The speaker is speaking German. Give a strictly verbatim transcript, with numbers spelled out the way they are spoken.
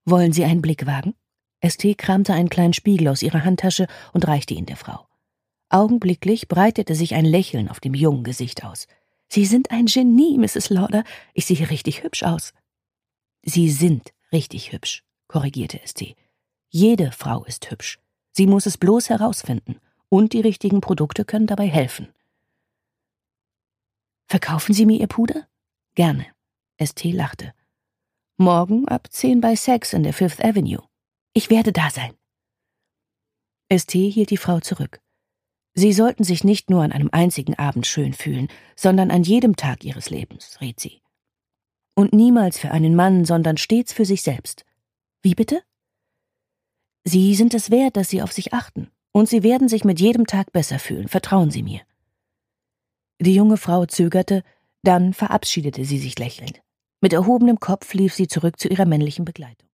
Wollen Sie einen Blick wagen? Esther kramte einen kleinen Spiegel aus ihrer Handtasche und reichte ihn der Frau. Augenblicklich breitete sich ein Lächeln auf dem jungen Gesicht aus. »Sie sind ein Genie, Misses Lauder. Ich sehe richtig hübsch aus.« »Sie sind richtig hübsch«, korrigierte Esther. »Jede Frau ist hübsch. Sie muss es bloß herausfinden. Und die richtigen Produkte können dabei helfen.« »Verkaufen Sie mir Ihr Puder?« »Gerne.« Esther lachte. »Morgen ab zehn bei Saks in der Fifth Avenue. Ich werde da sein.« Esther hielt die Frau zurück. »Sie sollten sich nicht nur an einem einzigen Abend schön fühlen, sondern an jedem Tag Ihres Lebens«, riet sie. »Und niemals für einen Mann, sondern stets für sich selbst.« »Wie bitte?« »Sie sind es wert, dass Sie auf sich achten. Und Sie werden sich mit jedem Tag besser fühlen, vertrauen Sie mir.« Die junge Frau zögerte, dann verabschiedete sie sich lächelnd. Mit erhobenem Kopf lief sie zurück zu ihrer männlichen Begleitung.